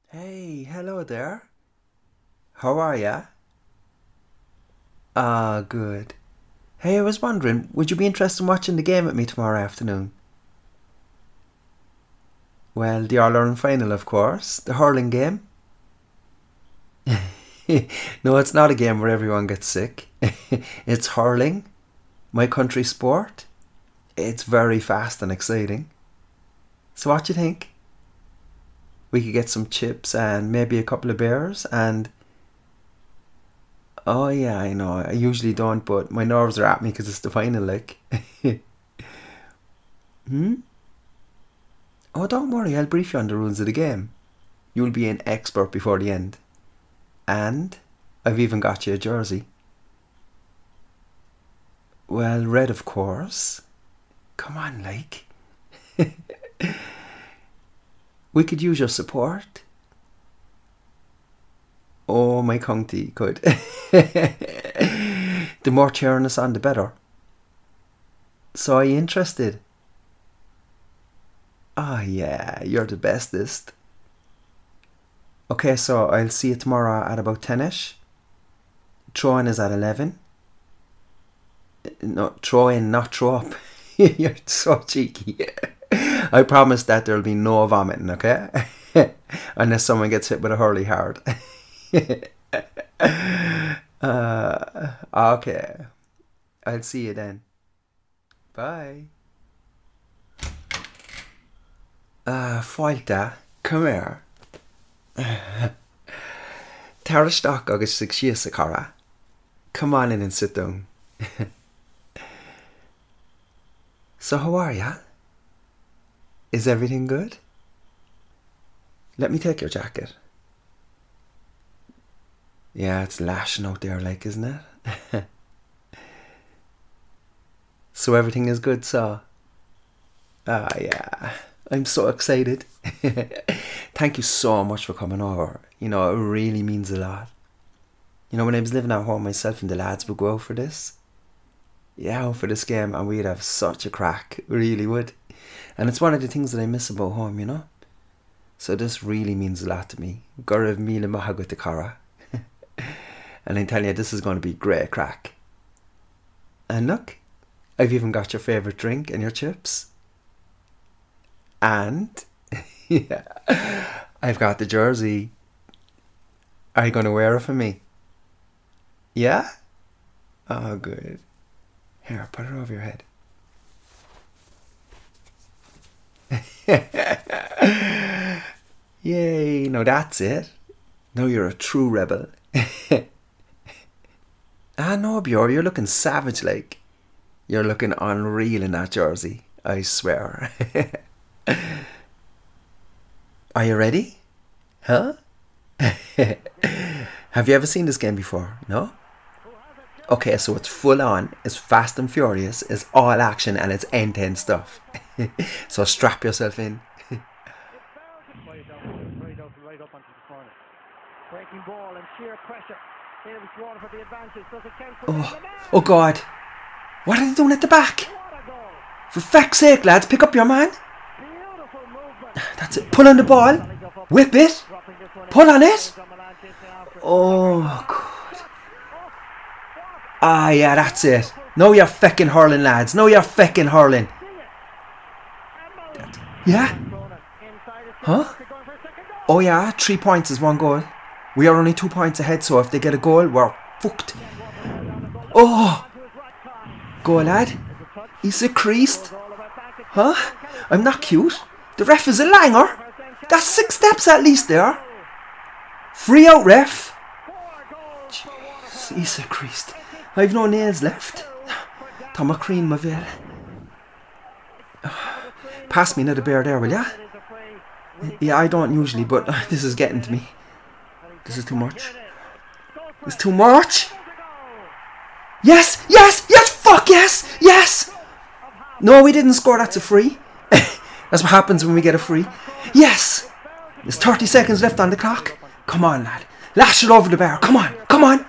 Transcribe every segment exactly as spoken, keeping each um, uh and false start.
Hey, hello there. How are ya? Ah, good. Hey, I was wondering, would you be interested in watching the game with me tomorrow afternoon? Well, the All Ireland final, of course. The hurling game. No, it's not a game where everyone gets sick. It's hurling, my country sport. It's very fast and exciting. So what do you think? We could get some chips and maybe a couple of beers and... Oh yeah, I know. I usually don't, but my nerves are at me because it's the final, like. Hmm? Oh, don't worry. I'll brief you on the rules of the game. You'll be an expert before the end. And I've even got you a jersey. Well, red, of course. Come on, like. We could use your support. Oh, my county could. The more cheering us on, the better. So are you interested? Ah, yeah, you're the bestest. Okay, so I'll see you tomorrow at about ten-ish. Throw-in is at eleven. No, throw-in, not throw up. You're so cheeky. I promise that there'll be no vomiting, okay? Unless someone gets hit with a hurley hard. uh, okay. I'll see you then. Bye. Uh, Fáilte, come here. Taristeach agus sig sias a cara. Come on in and sit down. So how are ya? Is everything good? Let me take your jacket. Yeah, it's lashing out there, like, isn't it? So everything is good, so? Ah, yeah. I'm so excited. Thank you so much for coming over. You know, it really means a lot. You know, when I was living at home, myself and the lads would go out for this. Yeah, out for this game, and we'd have such a crack. We really would. And it's one of the things that I miss about home, you know? So this really means a lot to me. Gurav Mila Mahagut Cara. And I'm telling you, this is going to be great crack. And look, I've even got your favourite drink and your chips. And yeah, I've got the jersey. Are you going to wear it for me? Yeah? Oh, good. Here, put it over your head. Yay, no, that's it. Now you're a true rebel. Ah, no, Bjorn, you're looking savage like. You're looking unreal in that jersey, I swear. Are you ready? Huh? Have you ever seen this game before? No? Okay, so it's full on, it's fast and furious, it's all action and it's end-to-end stuff. So strap yourself in. Oh, oh God. What are they doing at the back? For fuck's sake, lads, pick up your man. That's it. Pull on the ball. Whip it. Pull on it. Oh, God. Ah, yeah, that's it. No, you're fecking hurling, lads. No, you're fecking hurling. Yeah? Huh? Oh, yeah, three points is one goal. We are only two points ahead, so if they get a goal, we're fucked. Oh! Go, lad. He's a creased. Huh? I'm not cute. The ref is a langer. That's six steps at least there. Free out, ref. Jeez, he's a creased. I've no nails left. Tom Crean, my veil. Pass me another beer there, will ya? Yeah, I don't usually, but this is getting to me. This is too much. It's too much. Yes, yes, yes, fuck yes, yes. No, we didn't score, that's a free. That's what happens when we get a free. Yes. There's thirty seconds left on the clock. Come on, lad. Lash it over the bar. Come on, come on.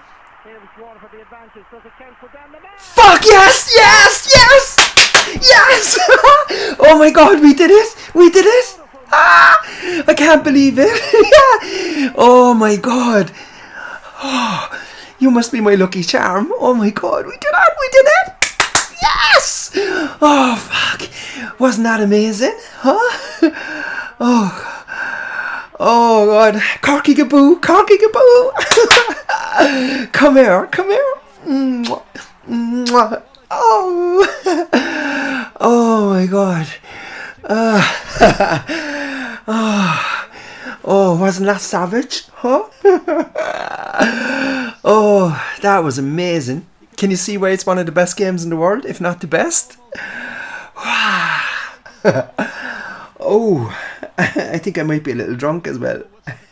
Fuck yes, yes, yes, yes. Oh my God, we did it. We did it. I can't believe it. Yeah. Oh my God. Oh, you must be my lucky charm. Oh my God, we did it, we did it. Yes. Oh fuck. Wasn't that amazing? Huh? Oh. Oh God. Corky Gaboo, Corky Gaboo. Come here, come here. Mwah. Mwah. Oh. Oh my God. Uh, oh. Oh, wasn't that savage? Huh? Oh, that was amazing. Can you see why it's one of the best games in the world, if not the best? Oh, I think I might be a little drunk as well.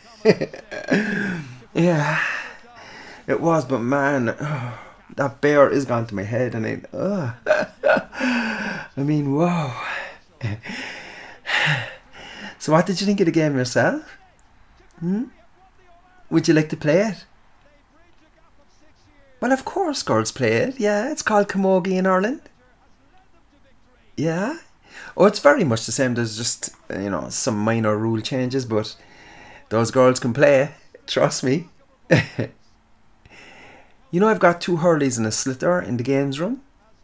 Yeah, it was, but man, oh, that bear is gone to my head, and I, oh. I mean, whoa. So what did you think of the game yourself? Hmm? Would you like to play it? Well, of course girls play it. Yeah, it's called Camogie in Ireland. Yeah. Oh, it's very much the same. There's just, you know, some minor rule changes, but those girls can play. Trust me. You know, I've got two hurleys and a sliotar in the games room.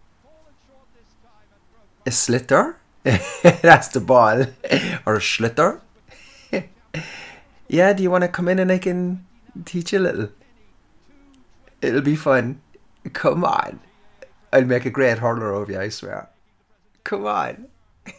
A sliotar? That's the ball. Or a sliotar. Yeah, do you want to come in and I can teach you a little? It'll be fun. Come on. I'll make a great hurler of you, I swear. Come on.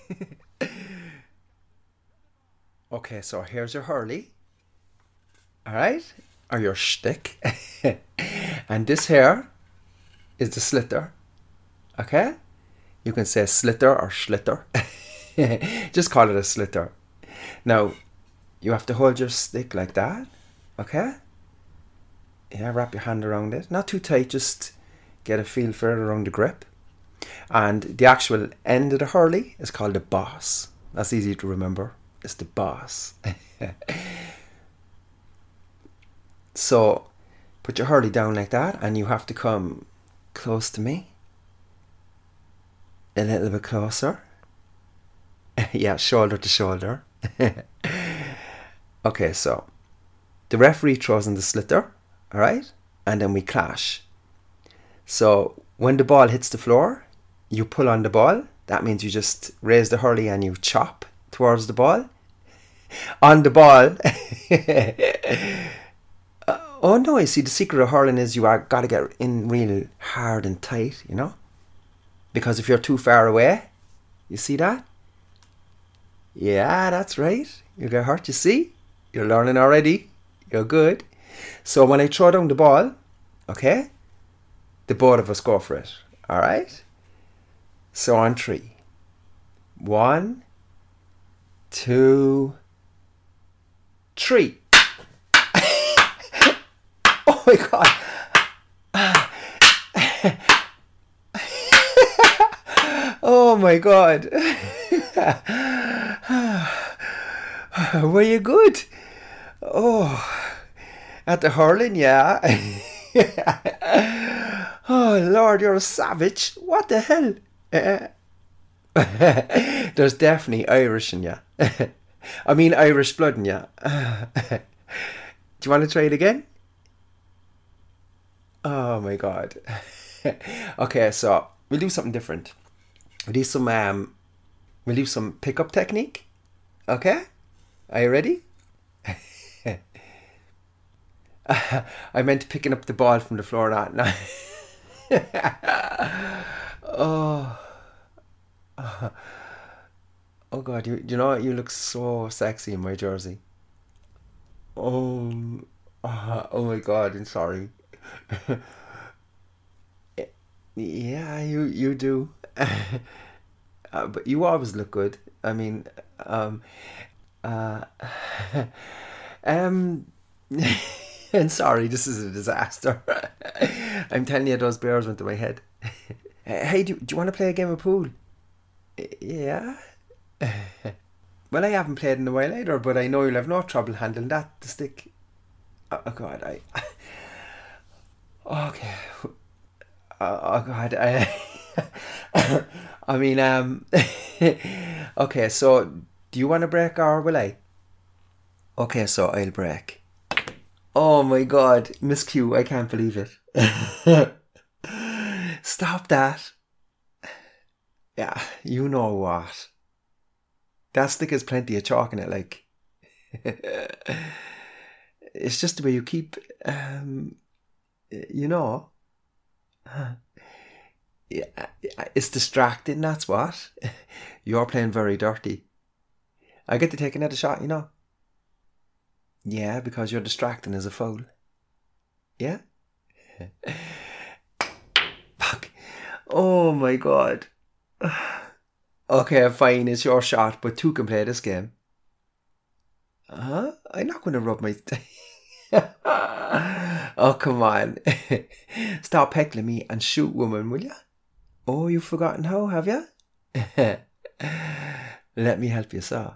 Okay, so here's your hurley. Alright? Or your shtick. And this here is the sliotar. Okay? You can say sliotar or sliotar. Just call it a sliotar. Now, you have to hold your stick like that. Okay? Yeah, wrap your hand around it. Not too tight, just get a feel for it around the grip. And the actual end of the hurley is called the boss. That's easy to remember. It's the boss. So, put your hurley down like that, and you have to come close to me. A little bit closer. Yeah, shoulder to shoulder. Okay, so the referee throws in the sliotar, alright? And then we clash. So when the ball hits the floor, you pull on the ball. That means you just raise the hurley and you chop towards the ball. On the ball. uh, oh no, you see, the secret of hurling is you are got to get in real hard and tight, you know? Because if you're too far away, you see that? Yeah, that's right. You get hurt, you see? You're learning already. You're good. So when I throw down the ball, okay, the both of us go for it. Alright? So on three. One, two, three. Oh my God. Oh my God. Were you good? Oh, at the hurling, yeah. Oh Lord, you're a savage. What the hell? Uh, there's definitely Irish in you. I mean Irish blood in you. Do you want to try it again? Oh my God. Okay, so we'll do something different. We'll do some um we'll do some pickup technique. Okay? Are you ready? I meant picking up the ball from the floor, not now. Oh. Oh God, you you know what? You look so sexy in my jersey. Oh, oh, oh my God, I'm sorry. Yeah, you you do. Uh, but you always look good. I mean, um, uh, um, and sorry, this is a disaster. I'm telling you, those bears went to my head. Hey, do, do you want to play a game of pool? Yeah. Well, I haven't played in a while either, but I know you'll have no trouble handling that, the stick. Oh, oh God, I... Okay. Oh, oh God, I... I mean, um... Okay, so, do Do you want to break or will I? Okay, so I'll break. Oh my god, Miss Q, I can't believe it. Stop that. Yeah, you know what. That stick has plenty of chalk in it, like. It's just the way you keep, um, you know. Yeah, it's distracting, that's what. You're playing very dirty. I get to take another shot, you know. Yeah, because you're distracting as a foul. Yeah? Fuck. Oh my god. Okay, fine, it's your shot, but two can play this game. Huh? I'm not going to rub my... Oh, come on. Stop heckling me and shoot, woman, will you? Oh, you've forgotten how, have you? Let me help you, sir.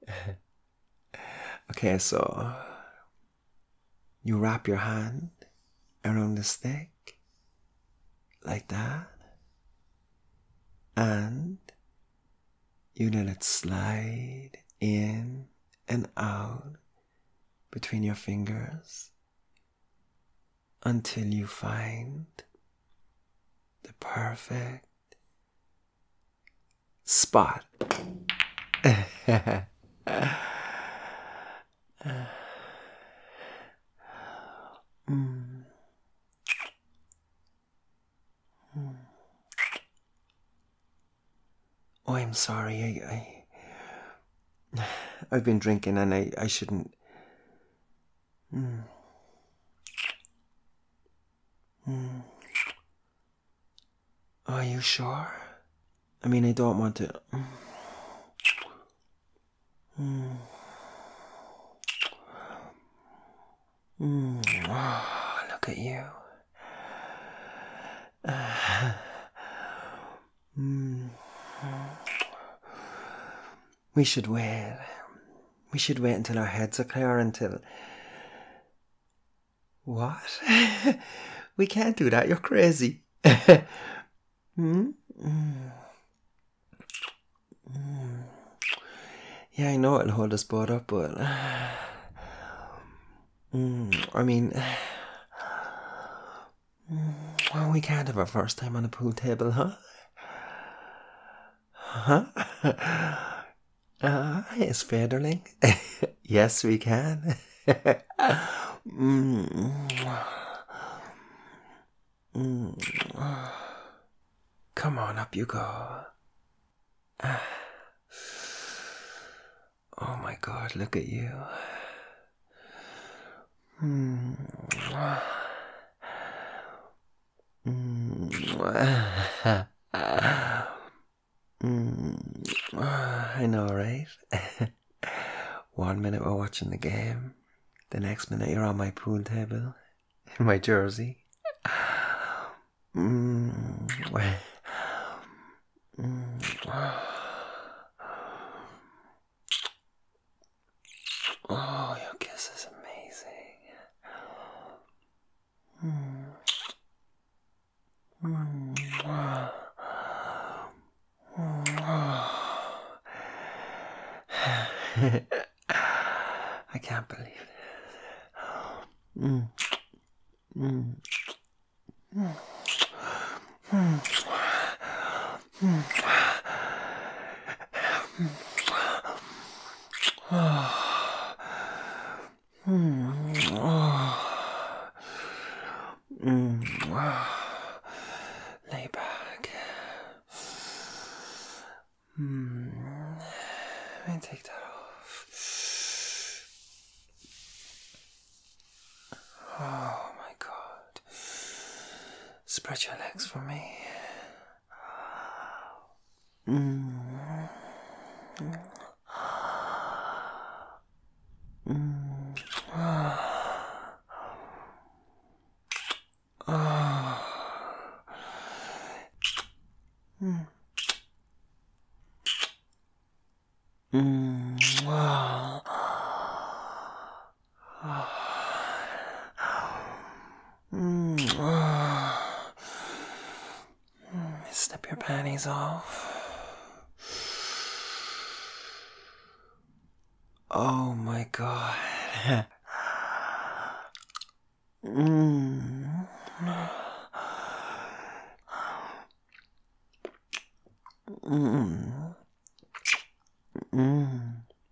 Okay, so... You wrap your hand around the stick, like that, and you let it slide in and out between your fingers until you find the perfect spot. Mm. Mm. Oh, I'm sorry. I, I, I've been drinking and I, I shouldn't. Mm. Mm. Are you sure? I mean, I don't want to. Mm. Mm. Oh, look at you. Uh, mm. We should wait. We should wait until our heads are clear, until... What? We can't do that, you're crazy. Hmm? Mm. Mm. Yeah, I know it'll hold us both up, but... Mm. I mean... Well, we can't have our first time on a pool table, huh? Huh? Uh, yes, Federling. Yes, we can. mm. Mm. Come on, up you go. Oh my god, look at you. Mm. Mm. Mm. I know, right? One minute we're watching the game, the next minute you're on my pool table in my jersey. Mm. Mm. Oh, your kiss is amazing. Mm. Mm. I can't believe it. Mm. Mm. Mm. Mm. Mm. Lay back. Mm. Let me take that off. Oh my god. Spread your legs for me. Mm. Mm. Oh. Mm. Mm. Oh. Mm. Oh. Snip your panties off. Oh my god. mm. Mm. Mm.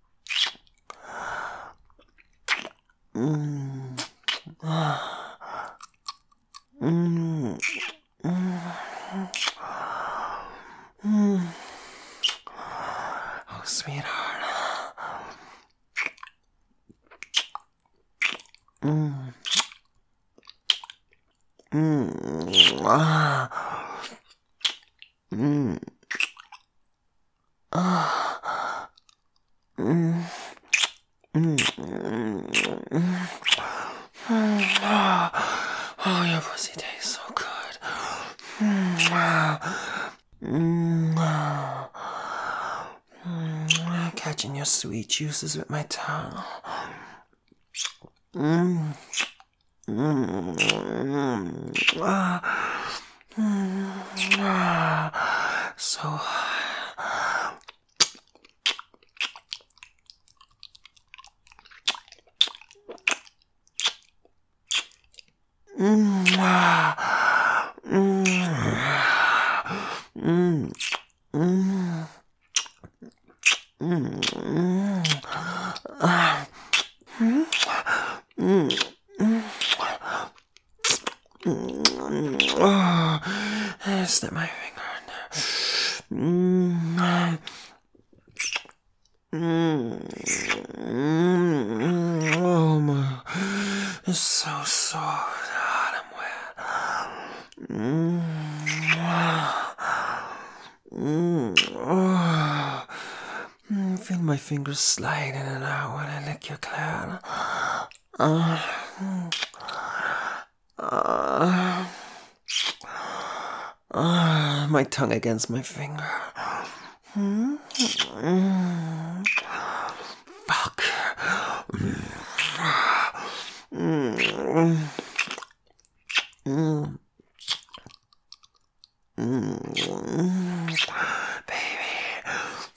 Mm. Mm. Mm. Oh, sweetheart. Mm. Mm. Ah. Mm. Ah. Mm. Mm. Mm. Oh, your pussy tastes so good. Mm. Mm. Mm. Catching your sweet juices with my tongue. Mm. Mm. Mm. Ah. Mm. Ah. So hot. Mm. Ah. Mm. Mm. Mm. Mm. Ah. Mm. Mm. Mm. Oh, snap my finger. Mm. Mm. Mm. Oh my, it's so soft, hot and wet. Mm. Mm. Oh. Mm. Feel my fingers slide in and out when I lick your cloud. Uh. Uh. Uh. My tongue against my finger. Mm. Mm. Fuck. Mm. Mm. Mm. Mm. Baby.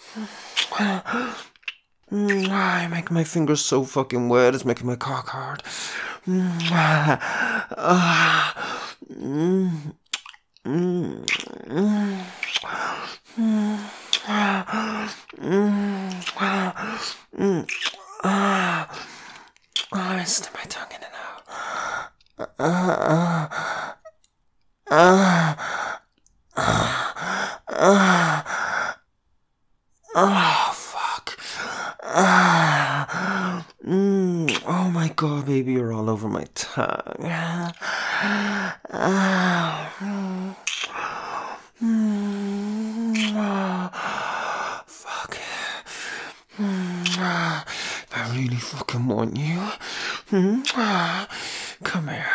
Mm. I make my fingers so fucking wet, it's making my cock hard. Mm. Uh. Mm. Mm. Mm. Mm. Mm. Mm. Ah. Oh, I stick my tongue in and out. Uh, uh, uh, uh, oh, fuck. Uh, mm, oh my god, baby, you're all over my tongue. Uh, mm, oh, fuck. Mm, I really fucking want you. Mm, come here.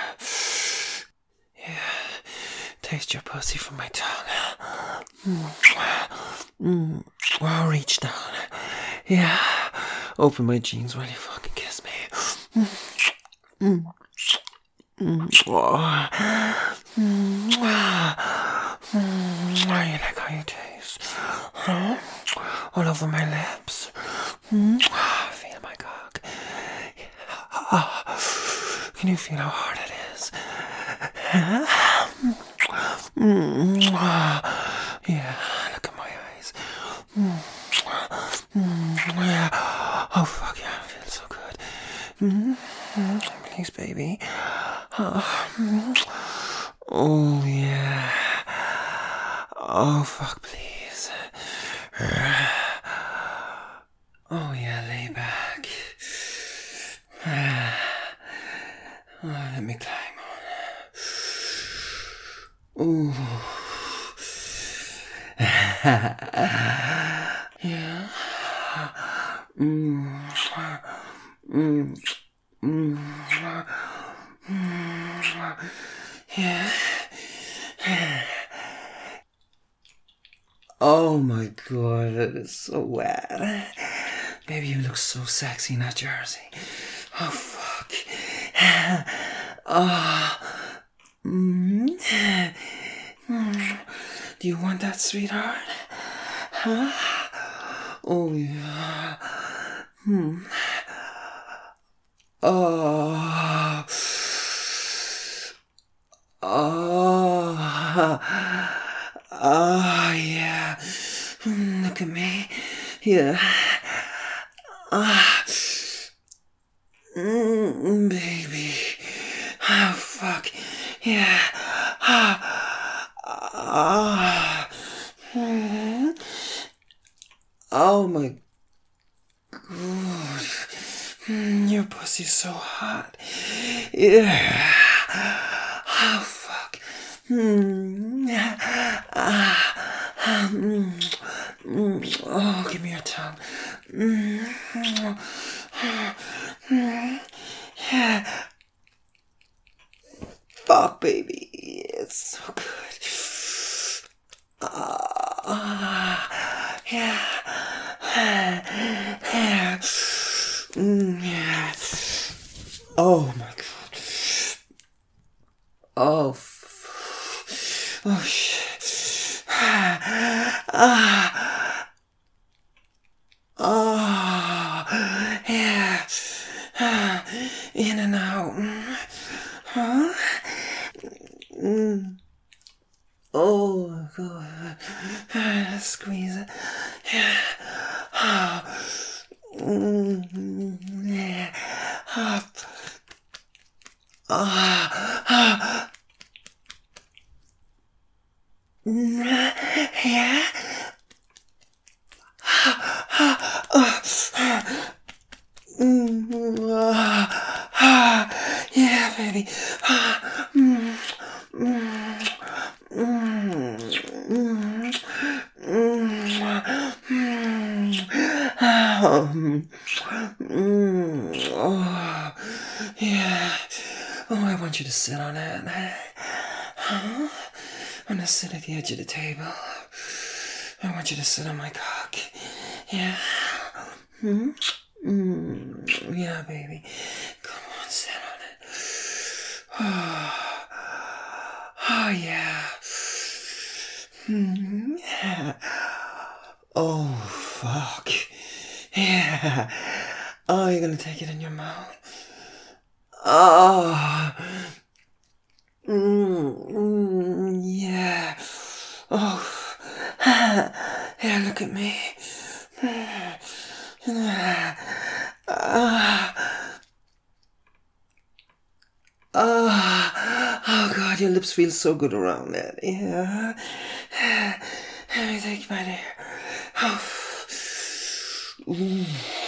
Yeah, taste your pussy from my tongue. Mm, mm, I'll reach down. Yeah, open my jeans while you fucking kiss me. Mm, mm, oh, mm, mm, I like how you taste. Huh? All over my lips. Mm, feel my cock. Oh, can you feel how hard it is? Mm, yeah, look at my eyes. Mm, mm, yeah. Oh, fuck yeah, I feel so good. Mm, please, baby. Oh, yeah. Oh, fuck, please. Oh, yeah, lay back. Oh, let me climb on. Ooh. Yeah. Mm. Mm. Mm. Mm. Yeah. Oh my god, it is so wet. Baby, you look so sexy in that jersey. Oh fuck. Oh. Mm. Mm. Do you want that, sweetheart? Huh? Oh yeah. Hmm. Oh. Oh. Oh, yeah. Mm, Look at me. Yeah. Ah. Mm, baby. Oh, fuck. Yeah. Ah. Ah. Mm. Oh my god. Mm, Your pussy's so hot. Yeah. Oh, fuck. Mm. Ah. Mm. Mm. Oh, give me your tongue. Mm. Mm. Yeah. Fuck, baby. It's so good. Ah. Yeah. Yeah. Mm, yeah. Oh my god. Oh. F- oh shit. Ah. Ah. Yeah. Ah. In and out. Huh? Mm. Oh my god. Ah, Squeeze it. Yeah. Ah. Mm. Yeah. Ah. Ah. Ah. Mm. Yeah. Mm. Ah. Ah. Yeah, baby. Ah. Mm. Mm. Mm. Mm. Mm. Um, mm. Oh, yeah. Oh, I want you to sit on it. Huh? I'm gonna sit at the edge of the table. I want you to sit on my cock. Yeah. Hmm? Mm. Yeah, baby. Come on, sit on it. Oh, oh yeah. Hmm. Yeah. Oh, fuck. Yeah. Oh, you're gonna take it in your mouth. Oh. Mm, mm, yeah. Oh. Yeah, look at me. Ah. Ah. Oh, God, your lips feel so good around that. Yeah. Let me take my hair. Oh. Ooh.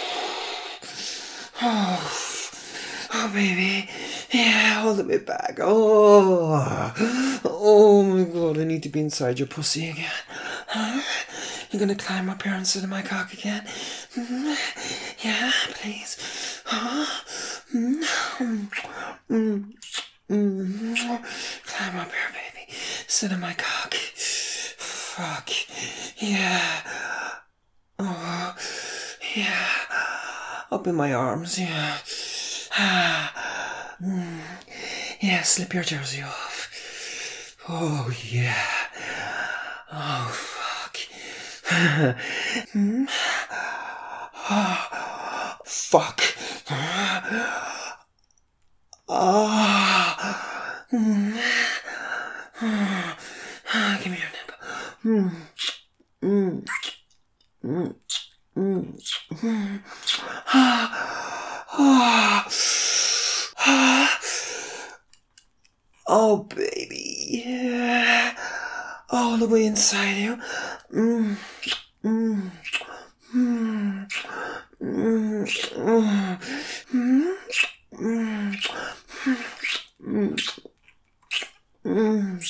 Oh. Oh, baby. Yeah, hold it back. Oh. Oh, my God, I need to be inside your pussy again. Huh? You're gonna climb up here and sit on my cock again? Mm, yeah, please. Huh? Mm, mm, mm. Climb up here, baby. Sit on my cock. Fuck. Yeah. Oh, yeah. Up in my arms, yeah. Mm. Yeah, slip your jersey off. Oh, yeah. Oh, fuck. Hmm? Oh, fuck. Oh. Mm. Oh. Give me your nipple. Mm. Mm. Mm. Mm. Oh, baby. Yeah. All the way inside you. Mm. Mm. Mm. Mm. Mm. Mm. Mm. Mm.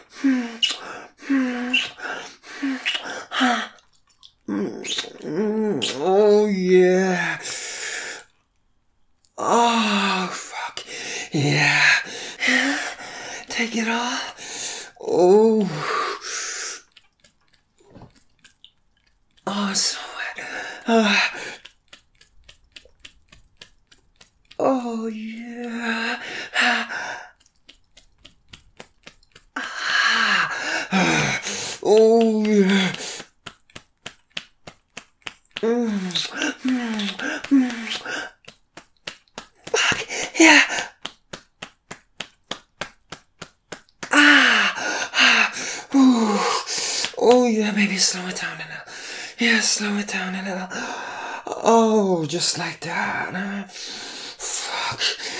Mm. Oh, yeah. Oh, fuck. Yeah. Take it off. Oh. Oh, it's so wet. Uh, oh, yeah. Oh, yeah. Mm, mm, Yeah. Ah. Ah. Ooh. Oh, yeah, maybe slow it down a little. Yeah, slow it down a little. Oh, just like that. Fuck.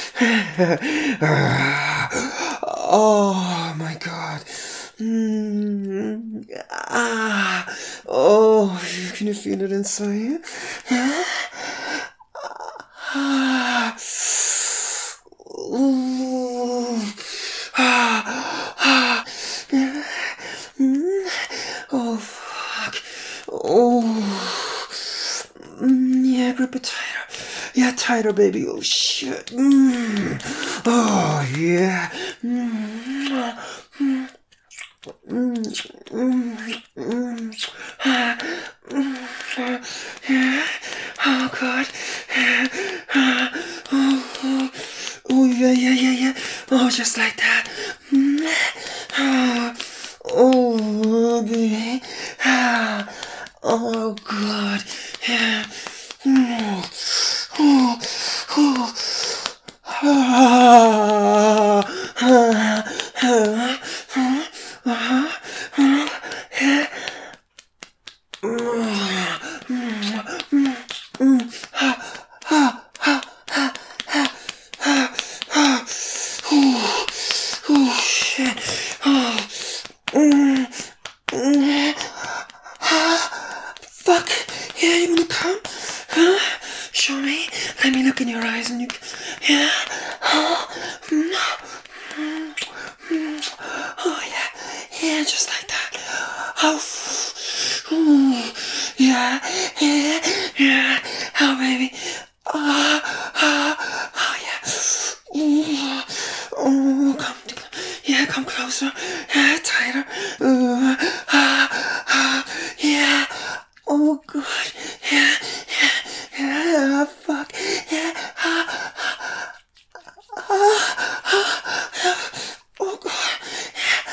Oh, my God. Mm. Ah. Oh, can you feel it inside? Ah. Ooh. Ah. Ah. Mm. Oh, fuck. Oh. Mm, yeah, grip it tighter. Yeah, tighter, baby. Oh, shit. Mm. Oh, yeah. Mm. Mm. Mm. Mm. Mm. Ah. Mm. Yeah. Oh, God. Ah. Oh, oh. Oh, yeah, yeah, yeah, yeah. Oh, just like that. Mm. Oh. Oh, baby. Ah. Oh, God. Yeah. Oh. Oh. Oh. Ah. Ah. Ah. Ah. Ah. Oh, shit. Oh. Mm. Mm. Fuck. Yeah, you wanna come? Huh? Show me. Let me look in your eyes and you. Yeah. Oh. Mm. Mm. Mm. Oh, yeah. Yeah, just like that. Oh. Ooh. Yeah. Yeah. Yeah. Oh, baby. Oh. Oh. Oh, yeah. Ooh. Oh, come. Yeah, come closer. Yeah, tighter. Uh, ah, ah, yeah. Oh, God. Yeah, yeah, yeah. Fuck. Yeah. Ah, ah, ah, ah. Oh, God. Yeah.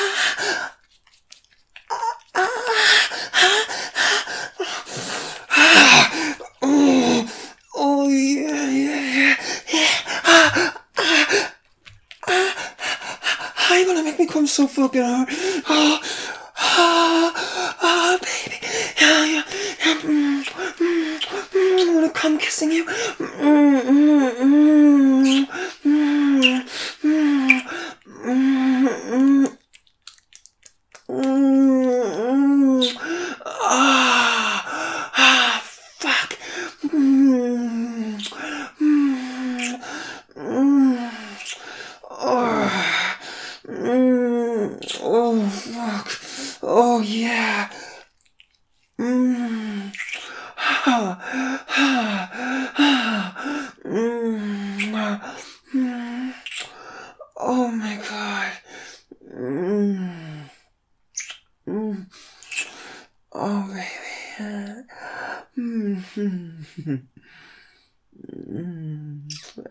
Ah, ah, ah. Oh, oh, yeah, yeah, yeah. Yeah. Ah, how you gonna make me come so fucking hard? Oh, oh, oh, baby. Yeah, yeah, yeah. Mm, mm, mm, I wanna come kissing you. Mm, mm, mm, mm, mm, mm, mm, mm. Ah, ah, fuck. Mm, mm, mm. Oh. Mm. Oh, fuck. Oh, yeah. Mm. Ah. Ah. Ah. Mm. Mm. Oh, my God. Mm. Mm. Oh, baby. Mm. Mm.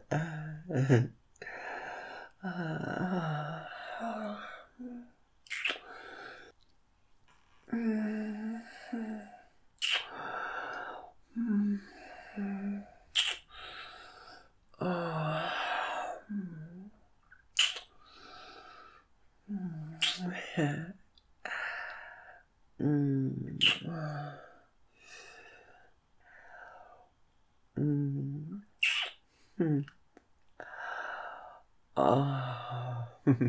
Ah. Mm. Mm. Oh. Mm. Mm. Mm. Mm. Oh.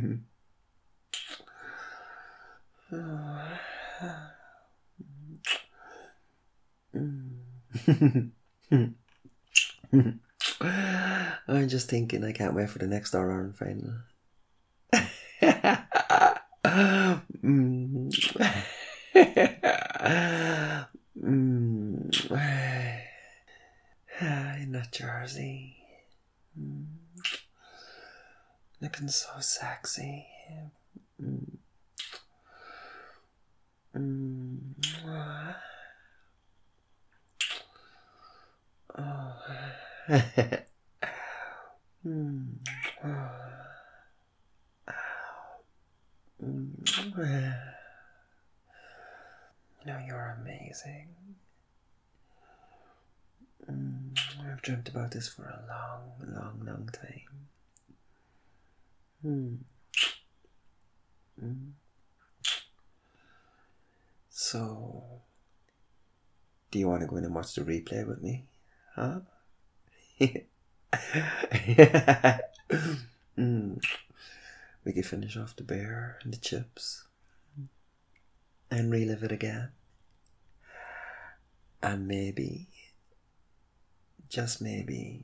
I'm just thinking I can't wait for the next All Ireland final. mm. mm. In that jersey. Mm. Looking so sexy. Mm. Mm. Oh. mm. Mm. You know, you're amazing. Mm, I've dreamt about this for a long, long, long time. Mm. Mm. So, do you want to go in and watch the replay with me? Huh? mm. We could finish off the bear and the chips and relive it again. And maybe, just maybe,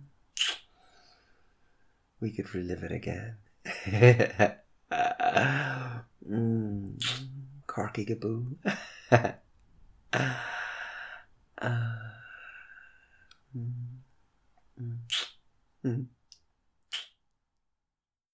we could relive it again. mm. Corky Gaboo.